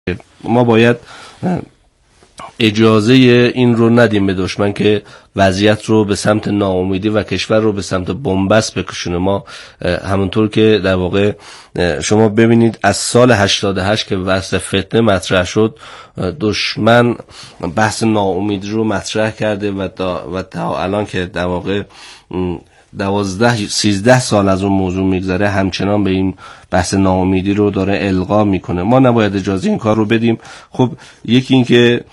ما باید اجازه این رو ندیم به دشمن که وضعیت رو به سمت ناامیدی و کشور رو به سمت بنبست بکشونه. ما همونطور که در واقع شما ببینید از سال 88 که بحث فتنه مطرح شد، دشمن بحث ناامیدی رو مطرح کرده و تا الان که در واقع 13 سال از اون موضوع میگذره همچنان به این بحث ناامیدی رو داره القا میکنه. ما نباید اجازه این کار رو بدیم. خب یکی این که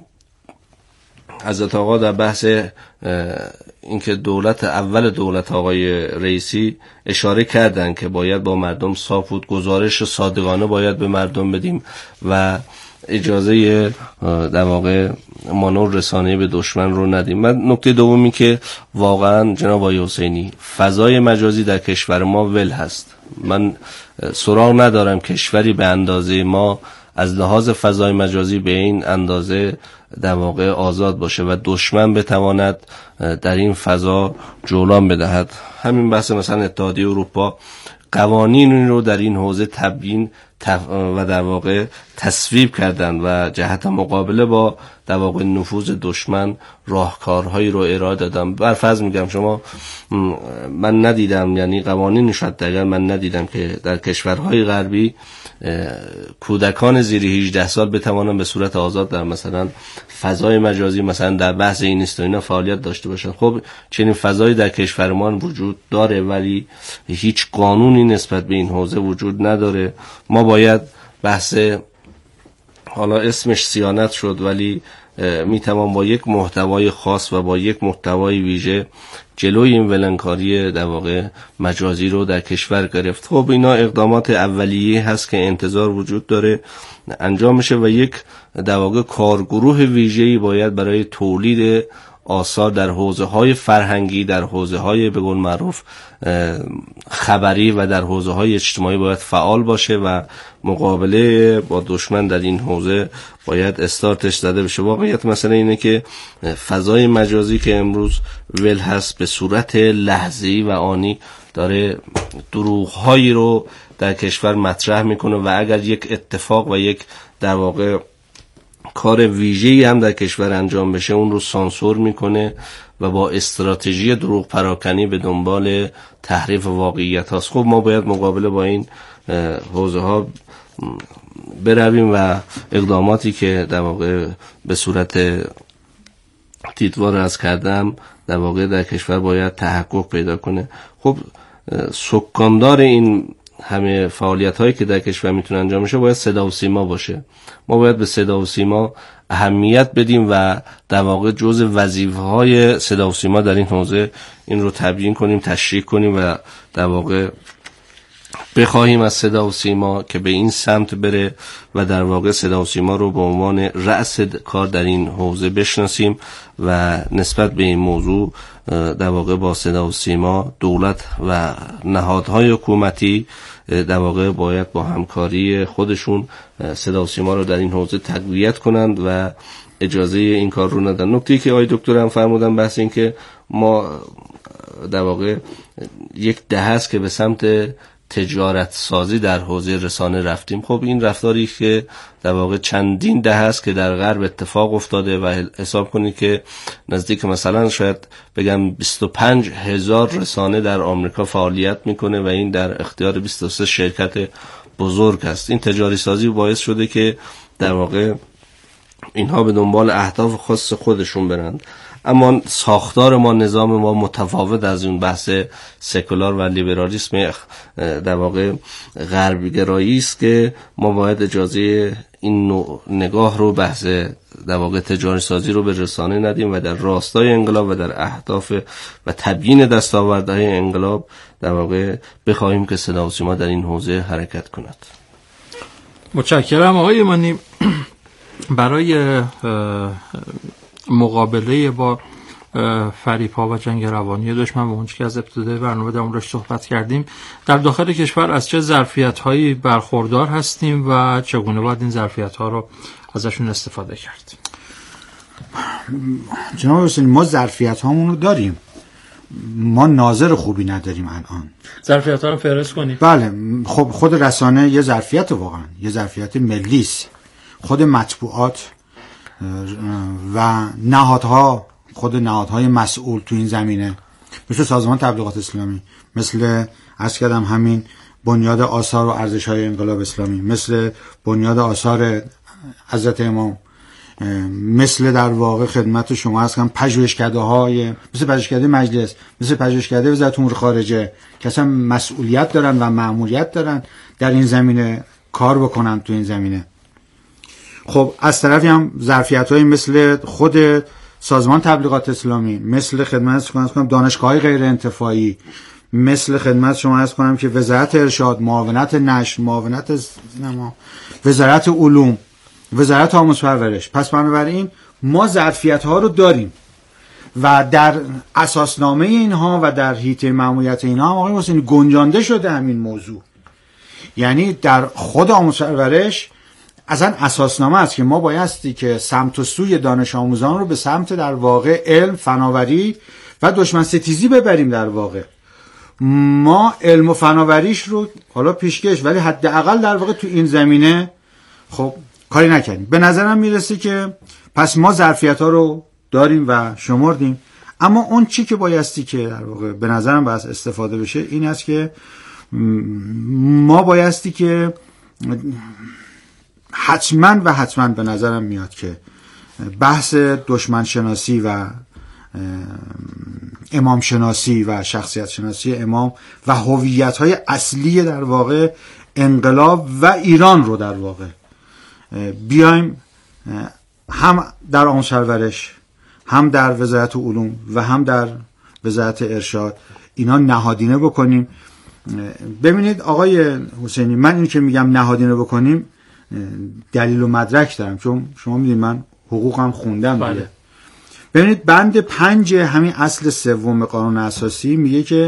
حضرت آقا در بحث اینکه اول دولت آقای رئیسی اشاره کردن که باید با مردم صاف بود، گزارش صادقانه باید به مردم بدیم و اجازه در واقع مانور رسانه‌ای به دشمن رو ندیم. من نکته دومی که واقعا جناب آقای حسینی فضای مجازی در کشور ما ول هست. من سراغ ندارم کشوری به اندازه ما از لحاظ فضای مجازی به این اندازه در واقع آزاد باشه و دشمن بتواند در این فضا جولان بدهد. همین بحث مثلا اتحادیه اروپا قوانین رو در این حوزه تبیین و در واقع تصویب کردن و جهت مقابله با در واقع نفوذ دشمن راهکارهایی رو ارائه دادن. برفرض میگم شما من ندیدم، یعنی قوانین شد اگر من ندیدم که در کشورهای غربی کودکان زیر 18 سال بتوانن به صورت آزاد در مثلا فضای مجازی مثلا در بحث اینستا اینا فعالیت داشته باشن. خب چنین فضایی در کشورمان وجود داره ولی هیچ قانونی نسبت به این حوزه وجود نداره. ما باید بحث حالا اسمش صیانت شد ولی میتوان با یک محتوای خاص و با یک محتوای ویژه جلوی این ولنکاری در واقع مجازی رو در کشور گرفت. خب اینا اقدامات اولیه هست که انتظار وجود داره انجام بشه و یک در واقع کارگروه ویژه‌ای باید برای تولید آثار در حوزه‌های فرهنگی، در حوزه‌های به قول معروف خبری و در حوزه‌های اجتماعی باید فعال باشه و مقابله با دشمن در این حوزه باید استارتش زده بشه. واقعیت مسئله اینه که فضای مجازی که امروز ول هست به صورت لحظه‌ای و آنی داره دروغ‌هایی رو در کشور مطرح میکنه و اگر یک اتفاق و یک در واقع کار ویژه‌ای هم در کشور انجام بشه اون رو سانسور میکنه و با استراتژی دروغ پراکنی به دنبال تحریف واقعیت هاست. خب ما باید مقابله با این حوزه ها برویم و اقداماتی که در واقع به صورت دیدوار از کردم در واقع در کشور باید تحقق پیدا کنه. خب سکاندار این همه فعالیت هایی که در کشور میتونه انجام بشه باید صدا و سیما باشه. ما باید به صدا و سیما اهمیت بدیم و در واقع جزء وظیفه های صدا و سیما در این حوزه این رو تبیین کنیم، تشریح کنیم و در واقع بخواهیم از صدا و سیما که به این سمت بره و در واقع صدا و سیما رو به عنوان رأس کار در این حوزه بشناسیم و نسبت به این موضوع در واقع با صدا و سیما دولت و نهادهای حکومتی در واقع باید با همکاری خودشون صدا و سیما رو در این حوزه تقویت کنند و اجازه این کار رو ندن. نکته‌ای که آقای دکتر هم فرمودن بحث این که ما در واقع یک دهه است که به سمت تجارت سازی در حوزه رسانه رفتیم. خب این رفتاری که در واقع چندین دهه است که در غرب اتفاق افتاده و حساب کنید که نزدیک مثلا شاید بگم 25,000 رسانه در آمریکا فعالیت میکنه و این در اختیار 23 شرکت بزرگ است. این تجاری سازی باعث شده که در واقع اینها به دنبال اهداف خاص خودشون برند. اما ساختار ما، نظام ما متفاوت از اون بحث سکولار و لیبرالیسم در واقع غربگرایی است که ما باید اجازه این نوع نگاه رو بحث در واقع تجاری سازی رو به رسانه ندیم و در راستای انقلاب و در اهداف و تبیین دستاوردهای انقلاب در واقع بخواهیم که صدا و سیما در این حوزه حرکت کند. متشکرم آقای ایمانی. برای مقابله با فریب‌ها و جنگ روانی دشمن و اونچه که از ابتدای برنامه در موردش صحبت کردیم، در داخل کشور از چه ظرفیت‌هایی برخوردار هستیم و چگونه باید این ظرفیت‌ها رو ازشون استفاده کرد؟ جناب حسینی، ما ظرفیت‌هامون رو داریم، ما ناظر خوبی نداریم الان. ظرفیت‌ها رو فهرست کنید. بله، خب خود رسانه یه ظرفیت، واقعا یه ظرفیت ملی است خود مطبوعات و نهادها، خود نهادهای مسئول تو این زمینه، مثل سازمان تبلیغات اسلامی، مثل عرض کردم همین بنیاد آثار و ارزش‌های انقلاب اسلامی، مثل بنیاد آثار حضرت امام، مثل در واقع خدمت شما هست که پژوهشکده‌های مثل پژوهشکده مجلس، مثل پژوهشکده وزارت امور خارجه که اصلا مسئولیت دارن و مأموریت دارن در این زمینه کار بکنن تو این زمینه. خب از طرفی هم ظرفیت‌های مثل خود سازمان تبلیغات اسلامی، مثل خدمت شما هست دانشگاه‌های غیر انتفاعی، مثل خدمت شما هست کنم که وزارت ارشاد، معاونت نشر، معاونت سینما، وزارت علوم، وزارت آموزش و پرورش. پس بنابراین ما ظرفیت‌ها رو داریم و در اساسنامه اینها و در حیطه مأموریت اینها هم آقای حسینی گنجانده شده همین موضوع. یعنی در خود آموزش و پرورش اصلا اساسنامه است که ما بایستی که سمت و سوی دانش آموزان رو به سمت در واقع علم، فناوری و دشمن ستیزی ببریم. در واقع ما علم و فناوریش رو حالا پیشکش، ولی حداقل در واقع تو این زمینه خب کاری نکردیم. به نظرم میرسه که پس ما ظرفیت‌ها رو داریم و شمردیم، اما اون چی که بایستی که در واقع به نظرم باید استفاده بشه این است که ما بایستی که حتما به نظرم میاد که بحث دشمن شناسی و امام شناسی و شخصیت شناسی امام و هویت‌های اصلی در واقع انقلاب و ایران رو در واقع بیایم هم در آموزش و پرورش، هم در وزارت علوم و هم در وزارت ارشاد اینا نهادینه بکنیم. ببینید آقای حسینی، من این که میگم نهادینه بکنیم دلیل و مدرک دارم، چون شما میدونید من حقوقم خوندم. بله. ببینید بند 5 همین اصل سوم قانون اساسی میگه که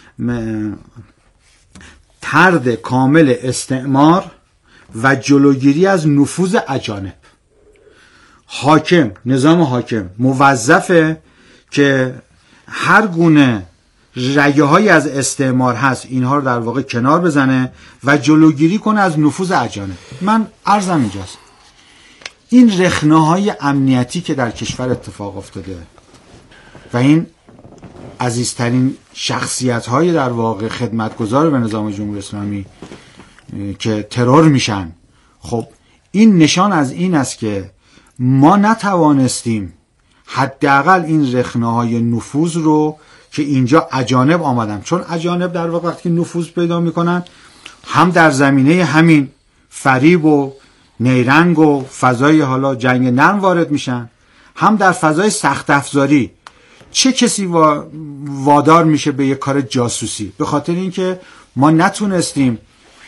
طرد کامل استعمار و جلوگیری از نفوذ اجانب. حاکم، نظام حاکم موظفه که هر گونه رگه‌هایی از استعمار هست اینها رو در واقع کنار بزنه و جلوگیری کنه از نفوذ اجانب. من عرضم اینجاست این رخنه‌های امنیتی که در کشور اتفاق افتاده و این عزیزترین شخصیت‌های در واقع خدمتگزار به نظام جمهوری اسلامی که ترور میشن، خب این نشان از این است که ما نتوانستیم حداقل این رخنه‌های نفوذ رو که اینجا اجانب آمدن، چون اجانب در واقع وقتی نفوذ پیدا میکنن هم در زمینه همین فریب و نیرنگ و فضای حالا جنگ نرم وارد میشن، هم در فضای سخت افزاری. چه کسی وادار میشه به یک کار جاسوسی؟ به خاطر اینکه ما نتونستیم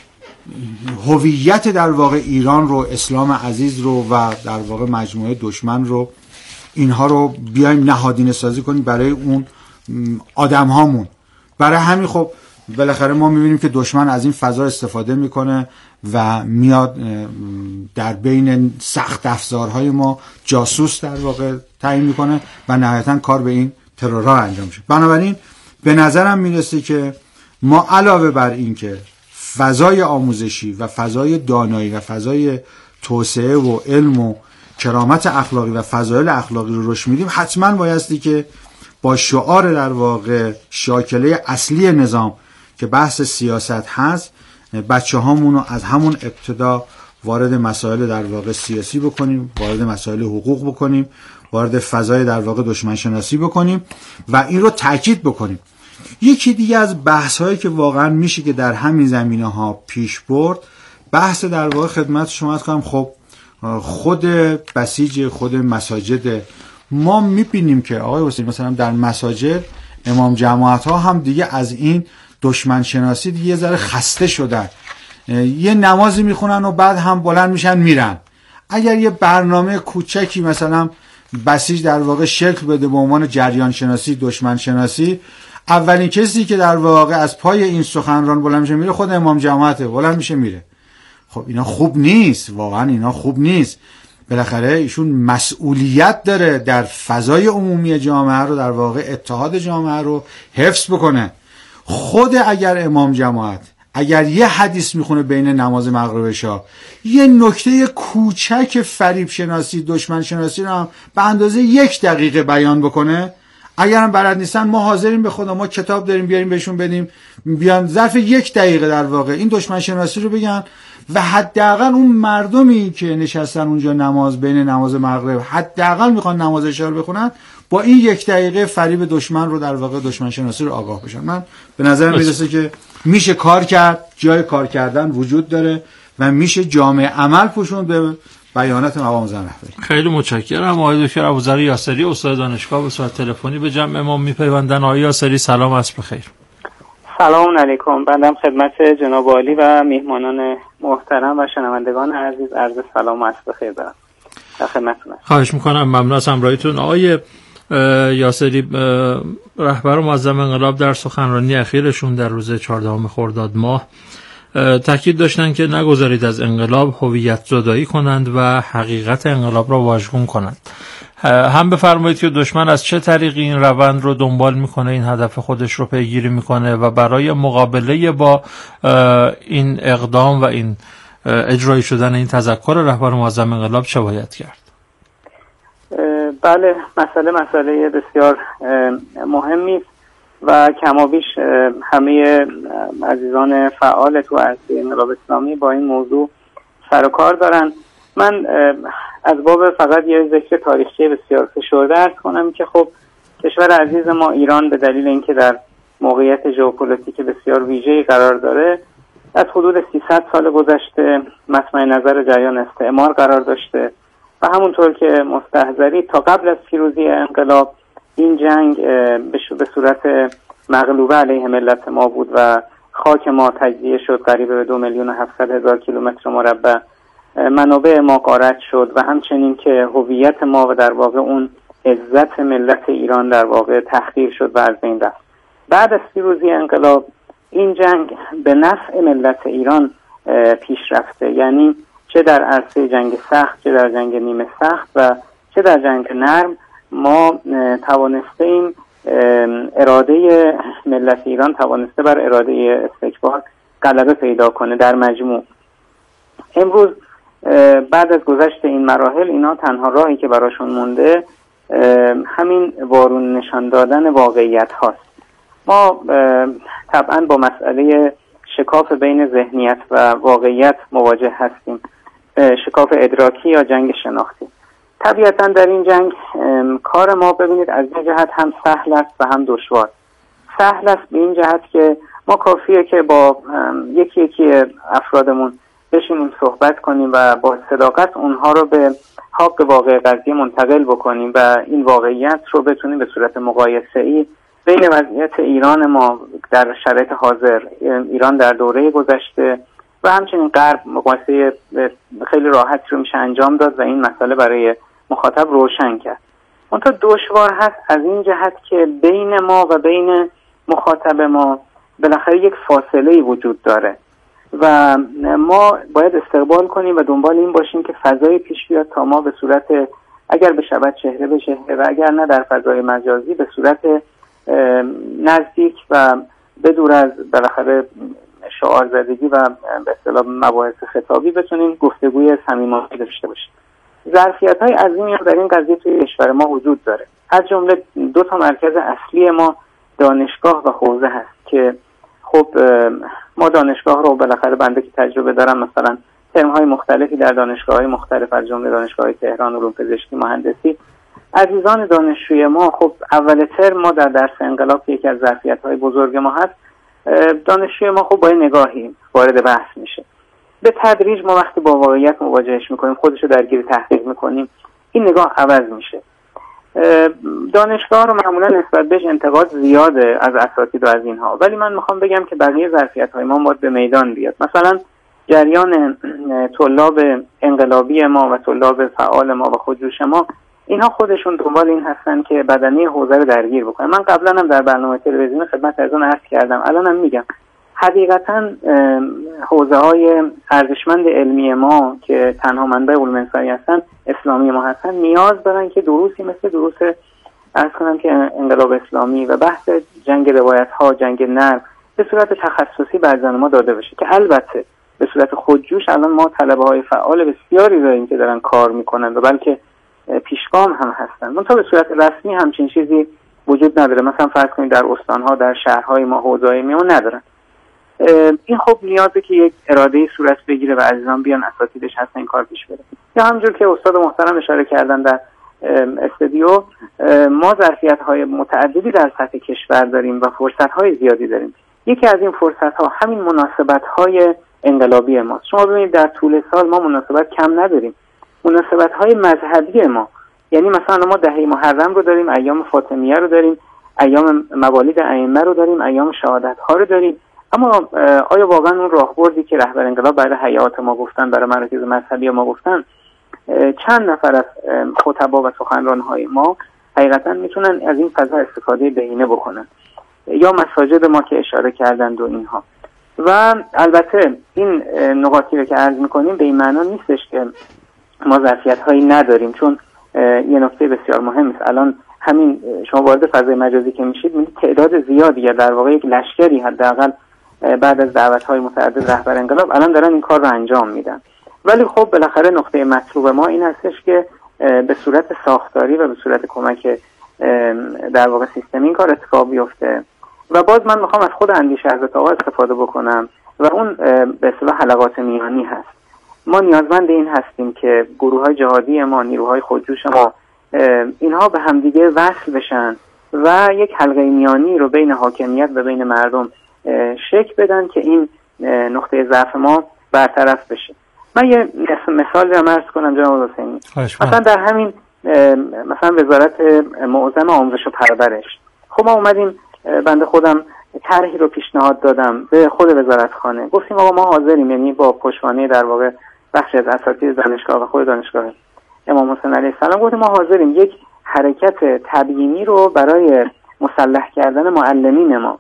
هویت در واقع ایران رو، اسلام عزیز رو و در واقع مجموعه دشمن رو، اینها رو بیایم نهادینه سازی کنیم برای اون آدم هامون. برای همین خب بالاخره ما میبینیم که دشمن از این فضا استفاده میکنه و میاد در بین سخت افزارهای ما جاسوس در واقع تعیین میکنه و نهایتا کار به این ترورها انجام میشه. بنابراین به نظرم میرسه که ما علاوه بر این که فضای آموزشی و فضای دانایی و فضای توسعه و علم و کرامت اخلاقی و فضایل اخلاقی رو رشد میدیم، حتما بایستی که با شعار در واقع شاکله اصلی نظام که بحث سیاست هست، بچه هامون رو از همون ابتدا وارد مسائل در واقع سیاسی بکنیم، وارد مسائل حقوق بکنیم، وارد فضای در واقع دشمن شناسی بکنیم و این رو تاکید بکنیم. یکی دیگه از بحث هایی که واقعا میشه که در همین زمینه ها پیش برد، بحث در واقع خدمت شما کنم خب خود بسیج خود مساجد. ما میبینیم که آقای حسین مثلا در مساجد امام جماعت ها هم دیگه از این دشمن شناسی دیگه یه ذره خسته شدن، یه نمازی میخونن و بعد هم بلند میشن میرن. اگر یه برنامه کوچکی مثلا بسیج در واقع شکل بده به عنوان جریان شناسی، دشمن شناسی، اولین کسی که در واقع از پای این سخنران بلند میشه میره خود امام جماعته، بلند میشه میره. خب اینا خوب نیست، واقعا اینا خوب نیست. بالاخره ایشون مسئولیت داره در فضای عمومی جامعه رو در واقع اتحاد جامعه رو حفظ بکنه. خود اگر امام جماعت اگر یه حدیث میخونه بین نماز مغرب و عشا، یه نکته کوچک فریب شناسی، دشمن شناسی رو هم به اندازه 1 دقیقه بیان بکنه، اگرم بلد نیستن ما حاضریم به خدا، ما کتاب داریم بیاریم بهشون بدیم، بیان ظرف 1 دقیقه در واقع این دشمن شناسی رو بگن و حداقل اون مردمی که نشستن اونجا نماز بین نماز مغرب حداقل میخوان نماز عشا رو بخونن، با این 1 دقیقه فریب دشمن رو در واقع دشمن شناسی رو آگاه بشن. من به نظر میرسه که میشه کار کرد، جای کار کردن وجود داره و میشه جامعه عمل پوشوند به بیانات مقام معظم رهبری. خیلی متشکرم. آقای دکتر ابوذر یاسری استاد دانشگاه به صورت تلفنی به جمع ما میپیوندن. آقای یاسری سلام، عصر بخیر. سلام علیکم. بنده خدمت جناب عالی و میهمانان محترم و شنوندگان عزیز عرض سلام و عصر بخیر دارم. در خدمتتونم. خواهش میکنم، ممنون از همراهیتون. آقای یاسری، رهبر معظم انقلاب در سخنرانی اخیرشون در روز 14 خرداد ماه تاکید داشتن که نگذارید از انقلاب هویت زدایی کنند و حقیقت انقلاب را واژگون کنند. هم بفرمایید که دشمن از چه طریقی این روند رو دنبال میکنه، این هدف خودش رو پیگیری میکنه و برای مقابله با این اقدام و این اجرایی شدن این تذکر رهبر معظم انقلاب چه باید کرد؟ بله، مسئله بسیار مهمی و کمابیش همه عزیزان فعال تو عرصه انقلاب اسلامی با این موضوع سر و کار دارن. من از باب فقط یه ذکر تاریخی بسیار فشرده عرض کنم که خب کشور عزیز ما ایران به دلیل اینکه در موقعیت ژئوپلیتیک بسیار ویژه‌ای قرار داره، از حدود 300 سال گذشته مطمع نظر جریان استعمار قرار داشته و همونطور که مستحضری تا قبل از پیروزی انقلاب این جنگ به صورت مغلوبه علیه ملت ما بود و خاک ما تجزیه شد، قریب به 2,700,000 کیلومتر مربع منابع ما غارت شد و همچنین که هویت ما و در واقع اون عزت ملت ایران در واقع تحقیر شد و از بین رفت. بعد از پیروزی انقلاب این جنگ به نفع ملت ایران پیش رفته، یعنی چه در عرصه جنگ سخت، چه در جنگ نیمه سخت و چه در جنگ نرم ما توانستیم اراده ملت ایران توانسته بر اراده استکبار غلبه پیدا کنه. در مجموع امروز بعد از گذشت این مراحل اینا تنها راهی که براشون مونده همین وارون نشان دادن واقعیت هاست. ما طبعا با مسئله شکاف بین ذهنیت و واقعیت مواجه هستیم، شکاف ادراکی یا جنگ شناختی. طبیعتا در این جنگ کار ما ببینید از این جهت هم سهل است و هم دشوار. سهل است به این جهت که ما کافیه که با یکی افرادمون بشینیم صحبت کنیم و با صداقت اونها رو به حق واقع قضیه منتقل بکنیم و این واقعیت رو بتونیم به صورت مقایسه‌ای بین وضعیت ایران ما در شرایط حاضر، ایران در دوره گذشته و همچنین غرب، مقایسه خیلی راحت رو میشه انجام داد و این مسئله برای مخاطب روشن کرد. منتها دشوار هست از این جهت که بین ما و بین مخاطب ما بالاخره یک فاصله وجود داره و ما باید استقبال کنیم و دنبال این باشیم که فضای پیش بیاد تا ما به صورت اگر بشود چهره به چهره و اگر نه در فضای مجازی به صورت نزدیک و بدور از بالاخره شعار زدگی و به اصطلاح مباحث خطابی بتونیم گفتگوی صمیمانه داشته باشیم. ظرفیت‌های عظیمی هم در این قضیه توی کشور ما وجود داره. از جمله 2 مرکز اصلی ما دانشگاه و حوزه هست که خب ما دانشگاه رو بالاخره بنده که تجربه دارم مثلا ترم‌های مختلفی در دانشگاه‌های مختلف از جمله دانشگاه تهران، علوم پزشکی، مهندسی، عزیزان دانشجوی ما خب اول ترم ما در درس انقلاب که یکی از ظرفیت‌های بزرگ ما هست، دانشجوی ما خب با نگاهی وارد بحث میشه. به تدریج ما وقتی با واقعیت مواجهش میکنیم، خودش رو درگیر تحقیق میکنیم، این نگاه عوض میشه. دانشگاه رو معمولا نسبت بهش انتقاد زیاده از اساتید و از اینها، ولی من میخوام بگم که بقیه ظرفیت‌های ما باید به میدان بیاد. مثلا جریان طلاب انقلابی ما و طلاب فعال ما و خودجوش ما، اینها خودشون دنبال این هستن که بدنه حوزه رو درگیر بکنن. من قبلا هم در برنامه تلویزیونی خدمت ازون عرض کردم، الانم میگم حقیقتا حوزه‌های ارزشمند علمی ما که تنها منبع علوم انسانی هستن، اسلامی ما هستن، نیاز دارن که دروسی مثل دروس عرض کنم که انقلاب اسلامی و بحث جنگ روایت‌ها، جنگ نرم، به صورت تخصصی بر ما داده بشه که البته به صورت خودجوش الان ما طلبه‌های فعال بسیاری داریم که دارن کار میکنن و بلکه پیشگام هم هستن، منتها به صورت رسمی همچین چیزی وجود نداره. مثلا فرض کنید در استانها، در شهرهای ما حوزه‌های میون ندارن. این خب نیازه که یک اراده‌ای صورت بگیره و عزیزان بیان اساتیدش هستن این کار پیش بره. یا همونجور که استاد محترم اشاره کردن در استودیو، ما ظرفیت‌های متعددی در سطح کشور داریم و فرصت‌های زیادی داریم. یکی از این فرصت‌ها همین مناسبت‌های انقلابی ماست. شما ببینید در طول سال ما مناسبت کم نداریم. مناسبت‌های مذهبی ما، یعنی مثلا ما دهه محرم رو داریم، ایام فاطمیه رو داریم، ایام موالید ائمه رو داریم، ایام شهادت‌ها رو داریم. اما آیا واقعا اون راهبردی که رهبر انقلاب برای حیات ما گفتن، برای مراکز مذهبی ما گفتن، چند نفر از خطبا و سخنران‌های ما حقیقتا میتونن از این فضا استفاده بهینه بکنن؟ یا مساجد ما که اشاره کردند و اینها. و البته این نقاطی رو که عرض میکنیم به این معنا نیستش که ما ظرفیت‌هایی نداریم، چون یه نکته بسیار مهم است. الان همین شما وارد فضای مجازی که میشید می‌بینید تعداد زیادی، یا در واقع یک لشکری حداقل بعد از دعوت‌های متعدد رهبر انقلاب الان دارن این کار رو انجام میدن. ولی خب بالاخره نقطه مطلوب ما این هستش که به صورت ساختاری و به صورت کمک در واقع سیستمی این کار اتفاق بیفته. و باز من میخوام از خود اندیشه حضرت آقا استفاده بکنم و اون به اصطلاح حلقات میانی هست. ما نیازمند این هستیم که گروه‌های جهادی ما، نیروهای خودجوش ما، اینها به همدیگه وصل بشن و یک حلقه میانی رو بین حاکمیت و بین مردم شکل بدن که این نقطه ضعف ما برطرف بشه. من یه مثال رو عرض کنم جناب حسینی. مثلا در همین مثلا وزارت معظم آموزش و پرورش، خب ما اومدیم، بنده خودم طرحی رو پیشنهاد دادم به خود وزارتخانه، گفتیم آقا ما حاضریم، یعنی با پشتوانه در واقع بخشی از اساتید دانشگاه و خود دانشگاه امام حسین علیه السلام، گفتیم ما حاضریم یک حرکت تبیینی رو برای مسلح کردن معلمین ما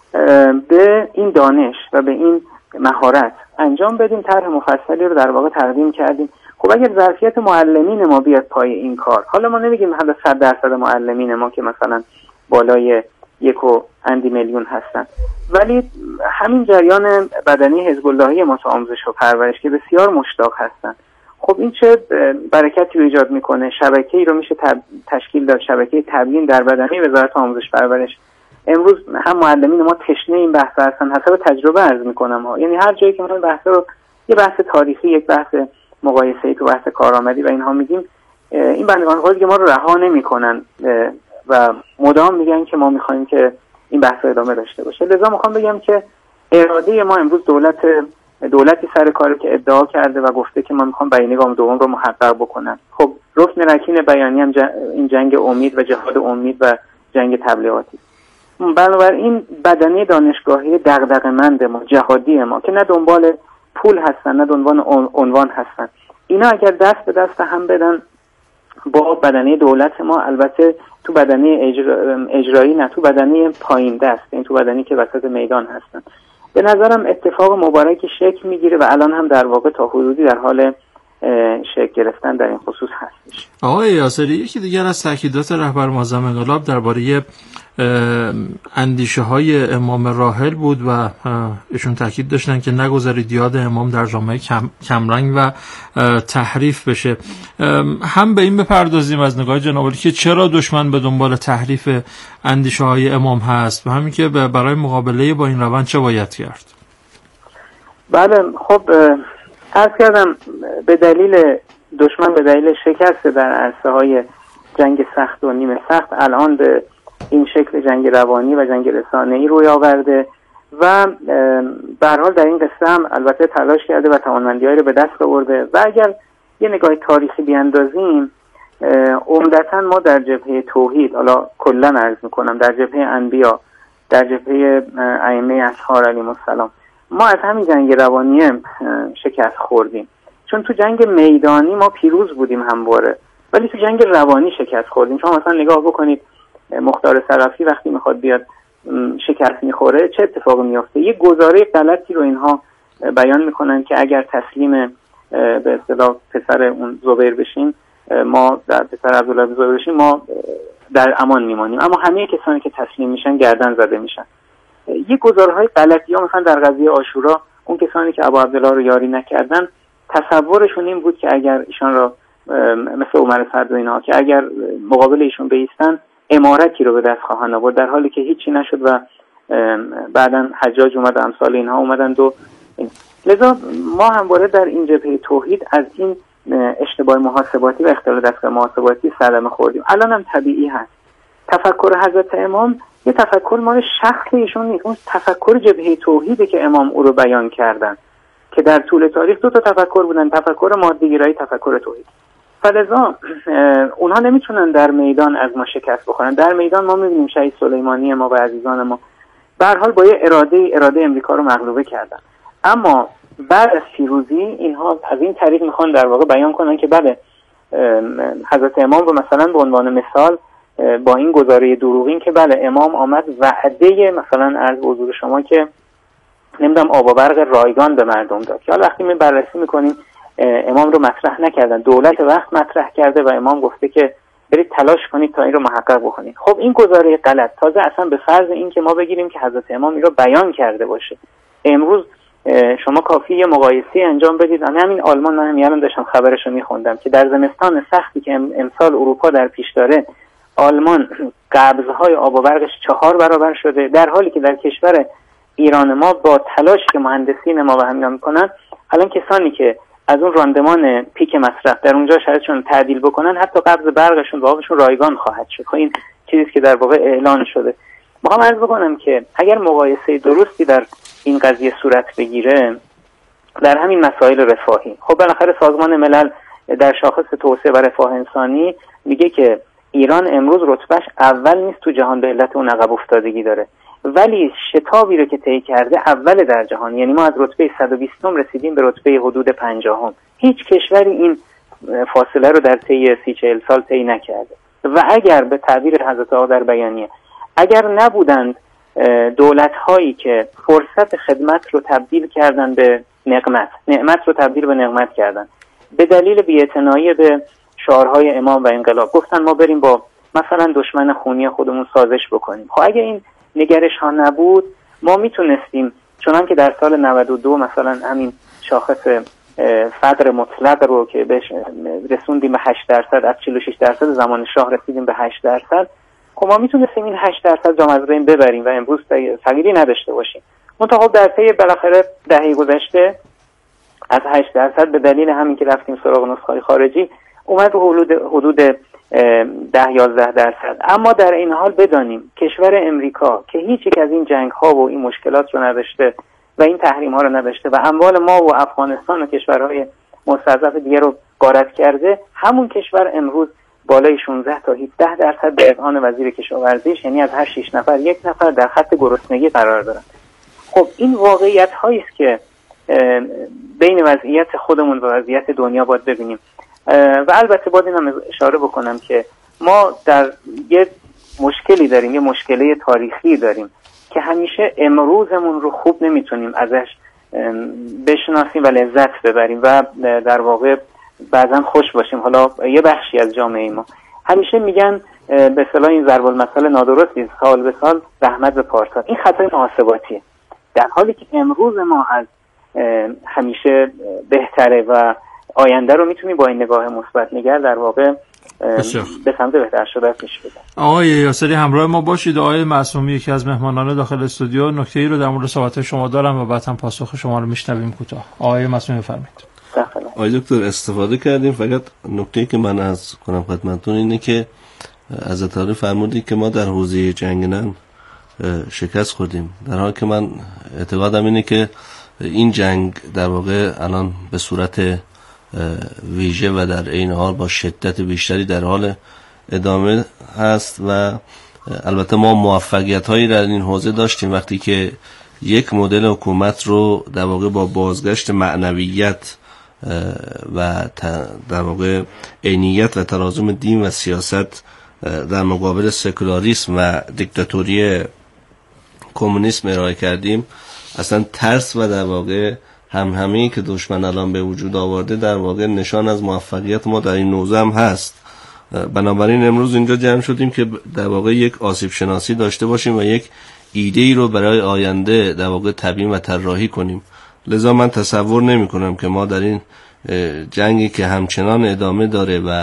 به این دانش و به این مهارت انجام بدیم. طرح مفصلی رو در واقع تقدیم کردیم. خب اگر ظرفیت معلمین ما بیاد پای این کار، حالا ما نمیگیم حالا 100% معلمین ما که مثلا بالای 1.2 میلیون هستن، ولی همین جریان بدنی حزب اللهی ما تو آموزش و پرورش که بسیار مشتاق هستن، خب این چه برکتی رو ایجاد میکنه؟ شبکه‌ای رو میشه تشکیل داد، شبکه تبیین در بدنی وزارت آموزش پرورش. امروز هم معلمین ما تشنه این بحث هستن، حسب تجربه عرض میکنم ها، یعنی هر جایی که ما بحث رو، یه بحث تاریخی، یک بحث مقایسه‌ای تو بحث کارآمدی و اینها میگیم، این بندگان خدا که ما رو رها نمیکنن و مدام میگن که ما میخوایم که این بحث ادامه داشته باشه. لذا میخوام بگم که اراده ما امروز دولتی سر کاری که ادعا کرده و گفته که ما میخوام بیانیه گام دوم رو محقق بکنم. خب رکن رکین بیانیه هم این جنگ امید و جهاد امید و جنگ تبلیغاتی. بنابراین بدنه دانشگاهی دغدغه‌مند ما، جهادی ما، که نه دنبال پول هستن نه دنبال عنوان هستن، اینا اگر دست به دست هم بدن با بدنه دولت ما، البته تو بدنه اجرایی نه، تو بدنه پایین دست، این تو بدنی که وسط میدان هستن، به نظرم اتفاق مبارکی شکل میگیره و الان هم در واقع تا حدودی در حال شکل گرفتن در این خصوص هستش. آقای یاسری، یکی دیگر از تاکیدات رهبر معظم انقلاب درباره اندیشه های امام راحل بود و ایشون تاکید داشتن که نگذارید یاد امام در جامعه کمرنگ و تحریف بشه. هم به این بپردازیم از نگاه جناب عالی که چرا دشمن به دنبال تحریف اندیشه های امام هست و همین که برای مقابله با این روند چه باید کرد. بله، خب عرض کردم به دلیل دشمن، به دلیل شکست در عرصه های جنگ سخت و نیمه سخت، الان به این شکل جنگ روانی و جنگ رسانه‌ای روی آورده و به هر حال در این قصه هم البته تلاش کرده و توانمندی‌هایی رو به دست آورده. و اگر یه نگاه تاریخی بیاندازیم، عمدتاً ما در جبهه توحید، حالا کلاً عرض می‌کنم، در جبهه انبیا، در جبهه ائمه اطهار علیهم السلام، ما از همین جنگ روانی شکست خوردیم. چون تو جنگ میدانی ما پیروز بودیم همواره، ولی تو جنگ روانی شکست خوردیم. شما مثلا نگاه بکنید مختار صرافی وقتی میخواد بیاد شکست میخوره چه اتفاقی میفته؟ یه گزاره غلطی رو اینها بیان میکنن که اگر تسلیم به اصطلاح پسر اون زبیر بشین، ما در پسر عبدالله زبیر بشین ما در امان میمانیم، اما همه کسانی که تسلیم میشن گردن زده میشن. یک گزارهای غلطی ها مثلا در قضیه عاشورا اون کسانی که ابا عبدالله رو یاری نکردن تصورشون این بود که اگر ایشان را مثل عمر سعد و اینها که اگر مقابل ایشون بایستن امارتی رو به دست خواهند آورد، در حالی که هیچی نشد و بعداً حجاج اومد و امثال اینها اومدند و لذا ما همواره در این جبهه توحید از این اشتباه محاسباتی و اختلال دستگاه محاسباتی صدمه خوردیم. الان هم طبیعی هست. تفکر حضرت امام یه تفکر مال شخص ایشون نیست، اون تفکر جبهه توحیده که امام او رو بیان کردن که در طول تاریخ دو تا تفکر بودن، تفکر ماده‌گرایی، تفکر توحید. فلذا اونها نمیتونن در میدان از ما شکست بخورن. در میدان ما میبینیم شهید سلیمانی ما و عزیزان ما به هر حال با یه اراده امریکا رو مغلوبه کردن، اما بعد از پیروزی اینها از این طریق میخوان در واقع بیان کنن که بله حضرت امام رو مثلا به عنوان مثال با این گزاره دروغین که بله امام آمد وعده مثلا از حضور شما که نمیدونم آب و برق رایگان به مردم داد، که حالا وقتی می بررسی میکنیم امام رو مطرح نکردن، دولت وقت مطرح کرده و امام گفته که برید تلاش کنید تا این رو محقق بکنید. خب این گزاره غلط، تازه اصلا به فرض این که ما بگیریم که حضرت امام این رو بیان کرده باشه. امروز شما کافی یه مقایسه انجام بدید. همین آلمان، من همین داشتم خبرش رو میخوندم که در زمستان سختی که امسال اروپا در پیش داره، آلمان قبض‌های آب و برقش 4 برابر شده، در حالی که در کشور ایران ما با تلاش که مهندسین ما و همینا میکنن، الان کسانی که از اون راندمان پیک مصرف در اونجا شرایطشون تعدیل بکنن، حتی قبض برقشون و آبشون رایگان خواهد شد. این چیزی که در واقع اعلان شده. میخوام عرض بکنم که اگر مقایسه درستی در این قضیه صورت بگیره در همین مسائل رفاهی، خب بالاخره سازمان ملل در شاخص توسعه و رفاه انسانی میگه که ایران امروز رتبهش اول نیست تو جهان به علت اون عقب افتادگی داره، ولی شتابی رو که طی کرده اول در جهان، یعنی ما از رتبه 120 رسیدیم به رتبه حدود 50. هیچ کشوری این فاصله رو در طی 30-40 سال طی نکرده. و اگر به تعبیر حضرت آقا در بیانیه اگر نبودند دولت هایی که فرصت خدمت رو تبدیل کردن به نعمت رو تبدیل به نقمت کردن، به دلیل بی‌اعتنایی به شعارهای امام و انقلاب گفتن ما بریم با مثلا دشمن خونی خودمون سازش بکنیم. خب اگه این نگرش ها نبود، ما میتونستیم چنان که در سال 92 مثلا همین شاخص فقر مطلق رو که بهش رسوندیم به 8%، از 46% زمان شاه رسیدیم به 8%. خب ما میتونستیم این 8% جام از بین ببریم و امروز تغییری نداشته باشیم. منتها خب در طی بالاخره دهه گذشته از 8% به دلیل همین که رفتیم سراغ نسخه‌های خارجی اومد رو حدود 10-11%. اما در این حال بدانیم کشور امریکا که هیچ یک از این جنگ‌ها و این مشکلات رو نداشته و این تحریم‌ها رو نداشته و اموال ما و افغانستان و کشورهای مستضعف دیگه رو غارت کرده، همون کشور امروز بالای 16 تا 17% به اذعان وزیر کشاورزیش، یعنی از هر 6 نفر 1 نفر در خط گرسنگی قرار دارن. خب این واقعیت‌هایی است که بین وضعیت خودمون و وضعیت دنیا باید ببینیم. و البته باید اینم اشاره بکنم که ما در یه مشکلی داریم، یه مشکله تاریخی داریم که همیشه امروزمون رو خوب نمیتونیم ازش بشناسیم و لذت ببریم و در واقع بعضا خوش باشیم. حالا یه بخشی از جامعه ما همیشه میگن به اصطلاح این ضرب المثل نادرستی، سال به سال رحمت به پارسال. این خطای محاسباتیه، در حالی که امروز ما از همیشه بهتره و آینده رو میتونیم با این نگاه مثبت نگر در واقع به سمت بهتر شده پیش ببریم. آقای یاسری همراه ما باشید. آقای معصومی یکی از مهمانان داخل استودیو نکته‌ای رو در مورد صحبت شما دارم و بعد هم پاسخ شما رو میشنویم کوتاه. آقای معصومی بفرمایید. آقای دکتر استفاده کردیم، فقط نکته‌ای که من از کنم خدمتتون اینه که حضرت علی فرمودید که ما در حوزه جنگ شکست خوردیم، در حالی که من اعتقادم اینه که این جنگ در واقع الان به صورت ویژه و در این حال با شدت بیشتری در حال ادامه هست و البته ما موفقیت هایی در این حوزه داشتیم وقتی که یک مدل حکومت رو در واقع با بازگشت معنویت و در واقع عینیت و تلازم دین و سیاست در مقابل سکولاریسم و دیکتاتوری کمونیسم ارائه کردیم. اصلا ترس و در واقع همهمه‌ای که دشمن الان به وجود آورده در واقع نشان از موفقیت ما در این نوزه هم هست. بنابراین امروز اینجا جمع شدیم که در واقع یک آسیب شناسی داشته باشیم و یک ایده‌ای رو برای آینده در واقع تبیین و طراحی کنیم. لذا من تصور نمی کنم که ما در این جنگی که همچنان ادامه داره و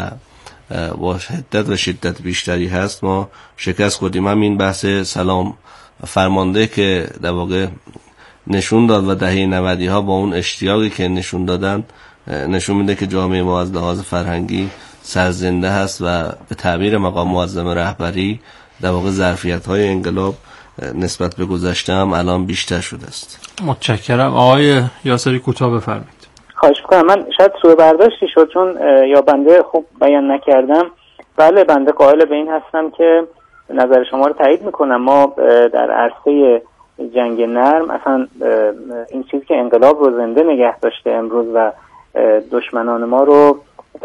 با حدت و شدت بیشتری هست ما شکست خوردیم. همین بحث سلام فرمانده که در واقع نشون داد و دهه 90 ها با اون اشتیاقی که نشون دادن نشون میده که جامعه ما از لحاظ فرهنگی سرزنده هست و به تعبیر مقام معظم رهبری در واقع ظرفیت‌های انقلاب نسبت به گذشته هم الان بیشتر شده است. متشکرم. آقای یاسری کوتاه بفرمایید. خواهش می‌کنم. من شاید سوء برداشتی شد چون یا بنده خوب بیان نکردم. بله بنده قائل به این هستم که نظر شما رو تایید میکنم. ما در عرصه جنگ نرم اصلا این چیزی که انقلاب رو زنده نگه داشته امروز و دشمنان ما رو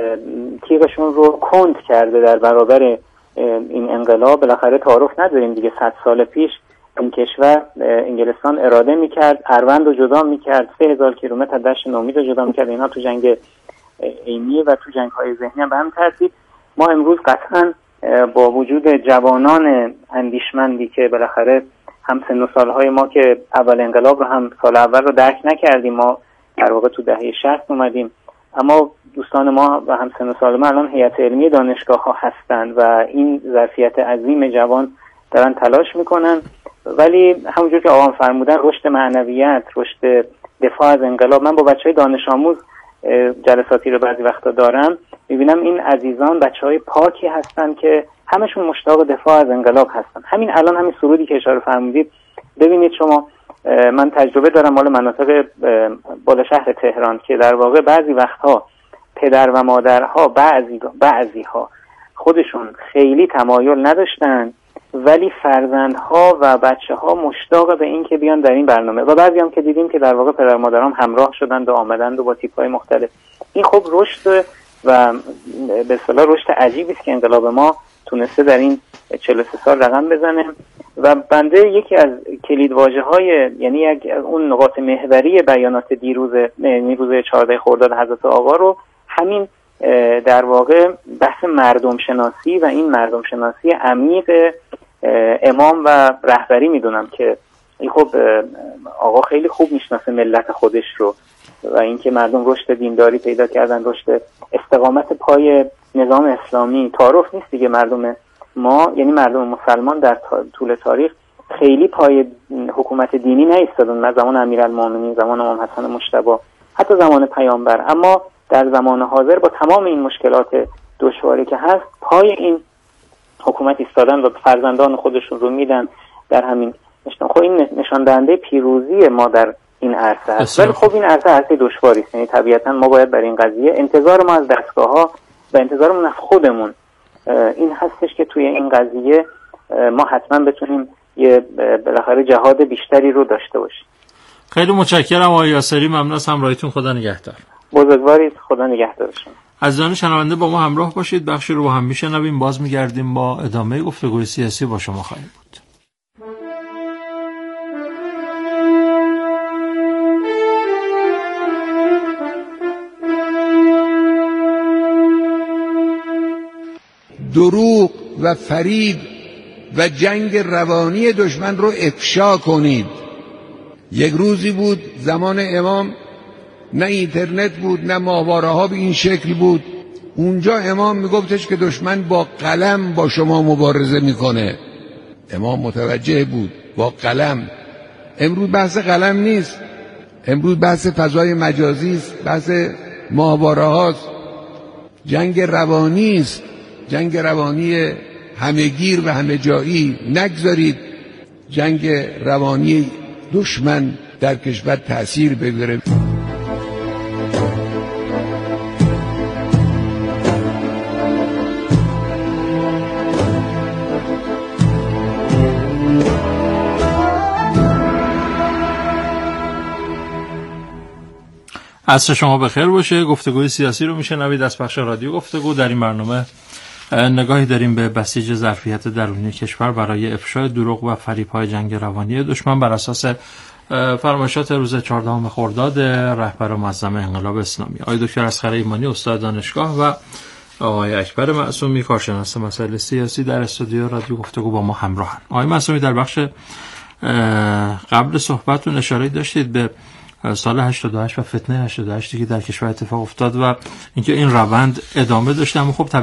تیغشون رو کند کرده در برابر این انقلاب. بالاخره تعارف نداریم دیگه، 100 سال پیش این کشور انگلستان اراده میکرد اروند رو جدا میکرد، 3000 کیلومتر دشت نومید رو جدا میکرد. اینا تو جنگ عینی و تو جنگ های ذهنی هم به هم ترتیب. ما امروز قطعا با وجود جوانان اندیشمندی که بالاخره هم سن و سالهای ما که اول انقلاب رو هم سال اول رو درک نکردیم، ما در واقع تو دهه 60 اومدیم، اما دوستان ما و هم سن و سال ما الان هیئت علمی دانشگاه ها هستند و این ظرفیت عظیم جوان دارن تلاش میکنن. ولی همونجور که آقا فرمودن رشد معنویت، رشد دفاع از انقلاب، من با بچهای دانش آموز جلساتی رو بعضی وقتا دارم، میبینم این عزیزان بچهای پاکی هستن که همشون مشتاق دفاع از انقلاب هستن. همین الان همین سرودی که اشاره فرمودید ببینید شما، من تجربه دارم مال مناطق بالا شهر تهران که در واقع بعضی وقتها پدر و مادرها بعضی ها خودشون خیلی تمایل نداشتن ولی فرزندها و بچه‌ها مشتاق به این که بیان در این برنامه، و بعضی هم که دیدیم که در واقع پدر مادرام همراه شدند و آمدند و با تیپ‌های مختلف. این خب رشد و به اصطلاح رشد عجیبی است که انقلاب ما تونسته در این 43 سال رقم بزنه. و بنده یکی از کلیدواژه‌های یعنی اون نقاط محوری بیانات روز 14 خرداد حضرت آقا رو همین در واقع بحث مردم شناسی و این مردم شناسی عمیق امام و رهبری میدونم که این خب آقا خیلی خوب میشناسه ملت خودش رو و اینکه مردم رشد دینداری پیدا کردن، رشد استقامت پای نظام اسلامی. تعارف نیست دیگه، مردم ما یعنی مردم مسلمان در طول تاریخ خیلی پای حکومت دینی نایستادن، نه زمان امیرالمومنین، زمان امام حسن مجتبی، حتی زمان پیامبر، اما در زمان حاضر با تمام این مشکلات دشواری که هست پای این حکومت ایستادن و فرزندان خودشون رو میدن در همین نشان. خب این نشان دهنده پیروزی ما در این عرصه هست. ولی خب این عرصه دشواری است، یعنی طبیعتا ما باید برای این قضیه انتظار ما از دستگاه‌ها و انتظارمون از خودمون این هستش که توی این قضیه ما حتما بتونیم یه بالاخره جهاد بیشتری رو داشته باشیم. خیلی متشکرم آقای یاسری، ممنون از همراهیتون. خدا نگهدار. بزرگوارید، خدا نگهدارشون. عزیزان شنونده با ما همراه باشید، بخشی رو با هم میشنویم، باز میگردیم با ادامه گفتگوی سیاسی با شما خواهیم بود. دروغ و فریب و جنگ روانی دشمن رو افشا کنید. یک روزی بود زمان امام نه اینترنت بود نه ماهواره ها به این شکل بود، اونجا امام میگفتش که دشمن با قلم با شما مبارزه میکنه. امام متوجه بود با قلم. امروز بحث قلم نیست، امروز بحث فضای مجازی است، بحث ماهواره هاست، جنگ روانی است، جنگ روانی همهگیر و همه جایی. نگذارید جنگ روانی دشمن در کشور تأثیر بگیره. عصر شما بخیر باشه. گفتگوی سیاسی رو میشنوید از بخش رادیو گفتگو. در این برنامه نگاهی داریم به بسیج ظرفیت درونی کشور برای افشای دروغ و فریب‌های جنگ روانی دشمن بر اساس فرمایشات روز 14 خرداد رهبر معظم انقلاب اسلامی آقای دکتر اصغر ایمانی استاد دانشگاه و آقای اکبر معصومی کارشناس مسائل سیاسی در استودیو رادیو گفتگو با ما همراهن. آقای معصومی در بخش قبل صحبتتون اشاره داشتید به سال 88 و فتنه 88 که در کشور اتفاق افتاد و اینکه این روند ادامه داشته، اما خب